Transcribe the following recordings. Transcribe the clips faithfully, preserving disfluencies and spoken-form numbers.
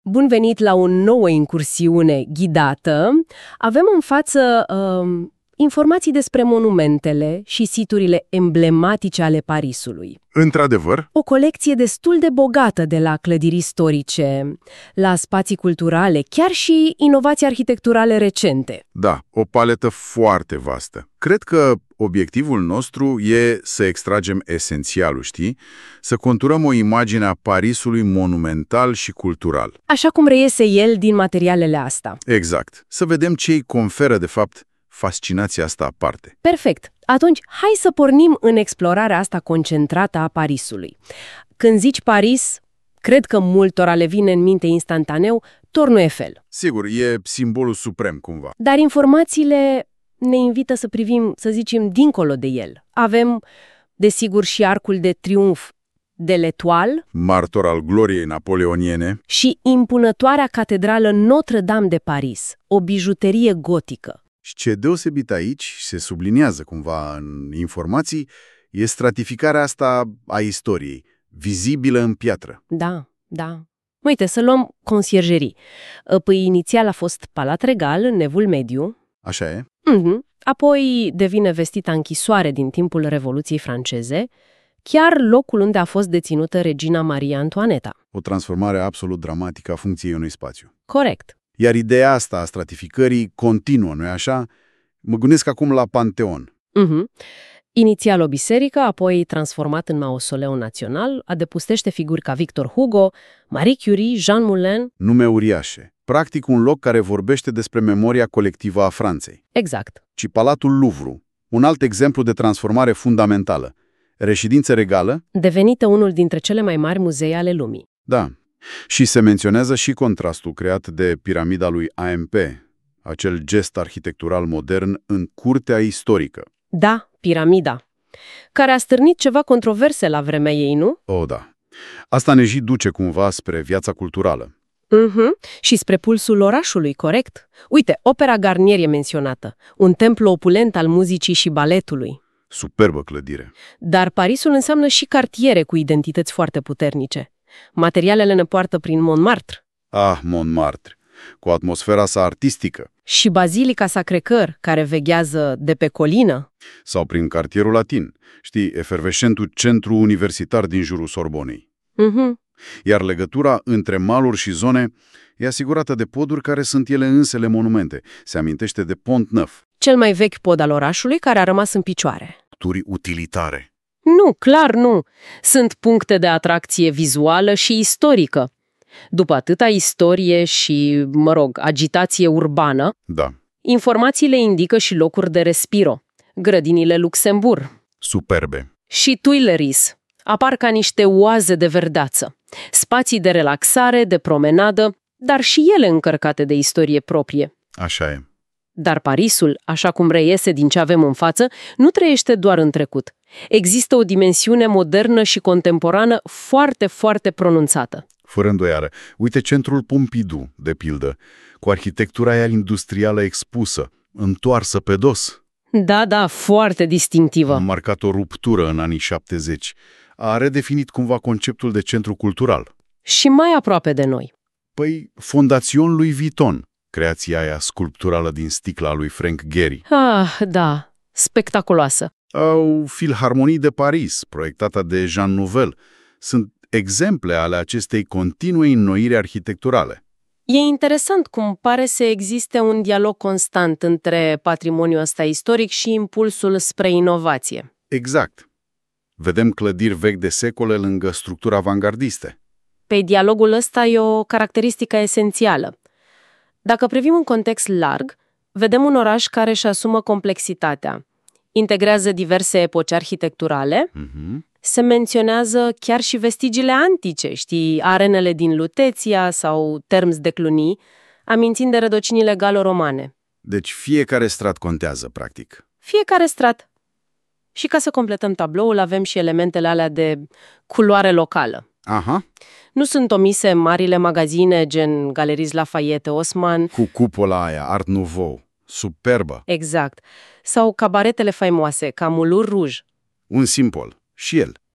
Bun venit la o nouă incursiune ghidată. Avem în față um, informații despre monumentele și siturile emblematice ale Parisului. Într-adevăr, O colecție destul de bogată, de la clădiri istorice, la spații culturale, chiar și inovații arhitecturale recente. da, o paletă foarte vastă. Cred că obiectivul nostru e să extragem esențialul, știi? Să conturăm o imagine a Parisului monumental și cultural. Așa cum reiese el din materialele astea. Exact. Să vedem ce îi conferă, de fapt, fascinația asta aparte. Perfect. Atunci, hai să pornim în explorarea asta concentrată a Parisului. Când zici Paris, cred că multora le vine în minte instantaneu Tornul Eiffel. Sigur, e simbolul suprem, cumva. Dar informațiile ne invită să privim, să zicem, dincolo de el. Avem, desigur, și Arcul de Triunf de l'Étoile Martor al gloriei napoleoniene. și impunătoarea catedrală Notre-Dame de Paris, o bijuterie gotică. Și ce deosebit aici, se subliniază cumva în informații, e stratificarea asta a istoriei, vizibilă în piatră. Da, da. Uite, să luăm conciergerii. Păi inițial a fost Palat Regal în Evul Mediu, Așa e? mhm. Apoi devine vestita închisoare din timpul Revoluției franceze, chiar locul unde a fost deținută regina Maria Antoaneta. O transformare absolut dramatică a funcției unui spațiu. Corect. Iar ideea asta a stratificării continuă, nu-i așa? Mă gândesc acum la Panteon. Mhm. Inițial o biserică, apoi transformat în mausoleu național, adăpostește figuri ca Victor Hugo, Marie Curie, Jean Moulin. Nume uriașe. Practic un loc care vorbește despre memoria colectivă a Franței. Exact. Ci Palatul Louvre, un alt exemplu de transformare fundamentală. Reședință regală? Devenită unul dintre cele mai mari muzee ale lumii. Da. Și se menționează și contrastul creat de piramida lui A M P, acel gest arhitectural modern în curtea istorică. Da, piramida, care a stârnit ceva controverse la vremea ei, nu? O, da. Asta ne și duce cumva spre viața culturală. Mhm. Și spre pulsul orașului, corect? Uite, Opera Garnier e menționată, un templu opulent al muzicii și baletului. Superbă clădire. Dar Parisul înseamnă și cartiere cu identități foarte puternice. Materialele ne poartă prin Montmartre. Ah, Montmartre, cu atmosfera sa artistică. Și Bazilica Sacré-Cœur, care veghează de pe colină. Sau prin cartierul latin, știi, efervescentul centru universitar din jurul Sorbonei. Mhm. Iar legătura între maluri și zone e asigurată de poduri care sunt ele însele monumente. Se amintește de Pont Neuf. Cel mai vechi pod al orașului care a rămas în picioare. Turi utilitare. Nu, clar nu. Sunt puncte de atracție vizuală și istorică. După atâta istorie și, mă rog, agitație urbană, Da, informațiile indică și locuri de respiro. Grădinile Luxemburg superbe. și Tuileries apar ca niște oaze de verdeață. Spații de relaxare, de promenadă, dar și ele încărcate de istorie proprie. Așa e. Dar Parisul, așa cum reiese din ce avem în față, nu trăiește doar în trecut. Există o dimensiune modernă și contemporană foarte, foarte pronunțată. Fără îndoială. Uite centrul Pompidou, de pildă, cu arhitectura aia industrială expusă, întoarsă pe dos. Da, da, foarte distinctivă. A marcat o ruptură în anii șaptezeci. A redefinit cumva conceptul de centru cultural. Și mai aproape de noi. Păi, Fondațion Louis Vuitton, creația aia sculpturală din sticla a lui Frank Gehry. Ah, da, spectaculoasă. Au Filharmonie de Paris, proiectată de Jean Nouvel. Sunt exemple ale acestei continue înnoiri arhitecturale. E interesant cum pare să existe un dialog constant între patrimoniul ăsta istoric și impulsul spre inovație. Exact. Vedem clădiri vechi de secole lângă structuri avangardiste. Pe dialogul ăsta e o caracteristică esențială. Dacă privim un context larg, vedem un oraș care își asumă complexitatea, integrează diverse epoci arhitecturale, Mhm. se menționează chiar și vestigiile antice, știi, arenele din Luteția sau Termes de Cluny, amintind de rădăcinile galo-romane. Deci fiecare strat contează, practic. Fiecare strat. Și ca să completăm tabloul, avem și elementele alea de culoare locală. Aha. Nu sunt omise marile magazine gen Galeries Lafayette, Haussmann, Cu cupola aia, Art Nouveau. Superbă. exact, sau cabaretele faimoase, ca Moulin Rouge. Un simbol. Și el.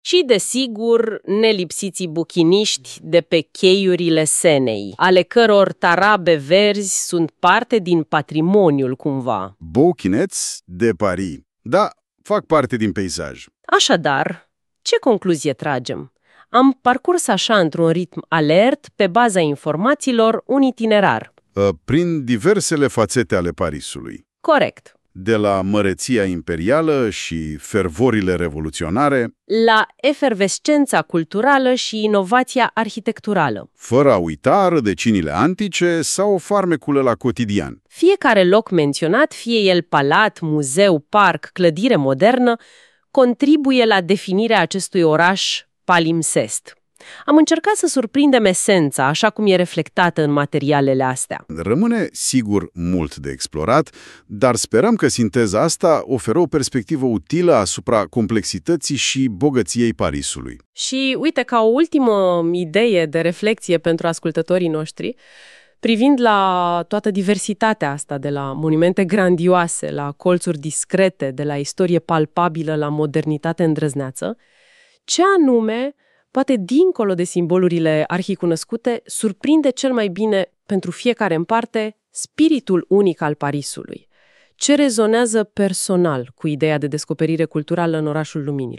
Și, desigur, nelipsiții buchiniști de pe cheiurile Senei, ale căror tarabe verzi sunt parte din patrimoniul cumva. Bouquinets de Paris. Da, fac parte din peisaj. Așadar, ce concluzie tragem? Am parcurs așa într-un ritm alert, pe baza informațiilor, un itinerar. Prin diversele fațete ale Parisului. Corect. De la măreția imperială și fervorile revoluționare, La efervescența culturală și inovația arhitecturală. fără a uita rădăcinile antice sau farmecul la cotidian. Fiecare loc menționat, fie el palat, muzeu, parc, clădire modernă, contribuie la definirea acestui oraș palimpsest. Am încercat să surprindem esența, așa cum e reflectată în materialele astea. Rămâne, sigur, mult de explorat, dar sperăm că sinteza asta oferă o perspectivă utilă asupra complexității și bogăției Parisului. Și uite, ca o ultimă idee de reflexie pentru ascultătorii noștri, privind la toată diversitatea asta, de la monumente grandioase, la colțuri discrete, de la istorie palpabilă la modernitate îndrăzneață, ce anume, poate dincolo de simbolurile arhicunoscute, surprinde cel mai bine pentru fiecare în parte spiritul unic al Parisului? Ce rezonează personal cu ideea de descoperire culturală în orașul luminilor?